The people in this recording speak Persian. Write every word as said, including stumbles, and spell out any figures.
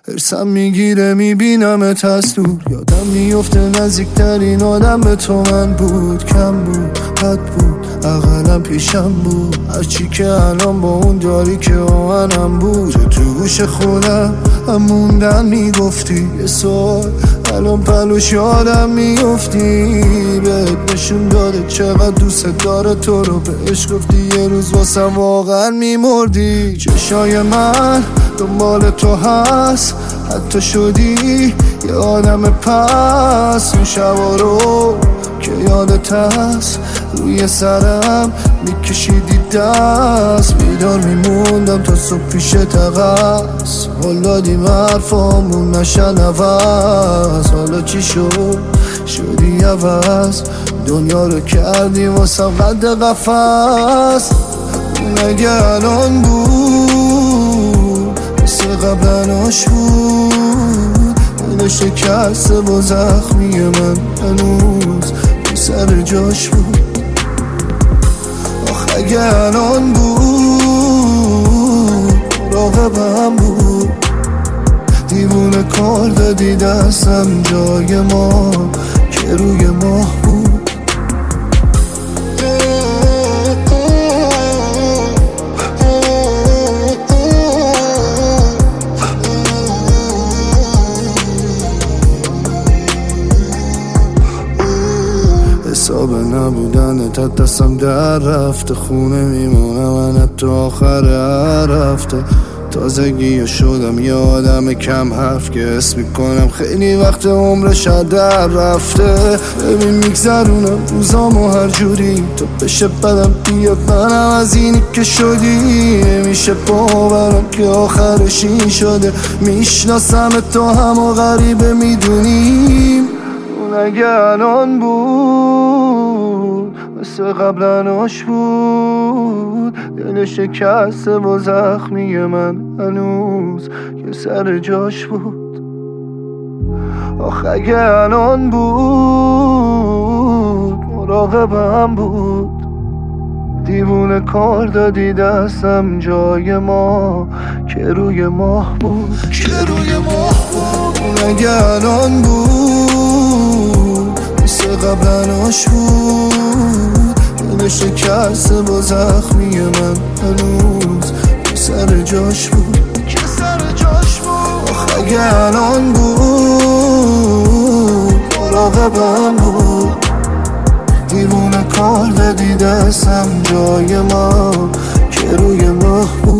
هرسم میگیره میبینمت از دور، یادم میفته نزدیکترین آدم به تو من بود. کم بود، بد بود، اقلم پیشم بود، هرچی که الان با اون داری که آهنم بود. چه تو گوش خودم هم موندن میگفتی یه سال، الان پلوش یادم میفتی. بهت نشون داده چقدر دوست داره تو رو، بهش گفتی یه روز واسم واقعا میمردی. چشای من دنبال تو هست، حتی شدی یه آدم پس. اون شبا رو که یادت هست روی سرم میکشیدی دست، بیدار میموندم تا صبح پیش تقص. حال دادیم حرفامون نشن عوض، حالا چی شد؟ شدی عوض، دنیا رو کردی واسم قد قفص. اگه الان بود مثل قبلناش بود، دل شکسته و زخمی من هنوز تو سر جاش بود. آخ اگه الان بود مراقبم بود، دیوونه کار دادی دستم جای ما که روی ماه بود. حساب نبودن تا دستم در رفته، خونه میمونم من حتی آخر هر هفته. تازگی شدم یه آدم کم حرف که حس میکنم خیلی وقت عمرش در رفته. ببین میگذرونم روزامو هر جوری، تو بشه بدم بیاد منم از اینی که شدی. میشه باورم که آخرش این شده، میشناسم تو هم و غریبه میدونیم. اون اگه الان بود مثل قبلناش بود، دل شکسته و زخمی من هنوز که سر جاش بود. آخ اگه الان بود مراقبم بود، دیوونه کار دادی دستم جای ما که روی ماه بود، که روی ماه بود. اون اگه الان بود مثل قبلناش بود، دل شکسته و زخمی من هنوز که سر جاش بود، که سر جاش بود. آخ اگه الان بود مراقبم بود، دیوونه کار دادی دستم جای ما که روی ماه بود.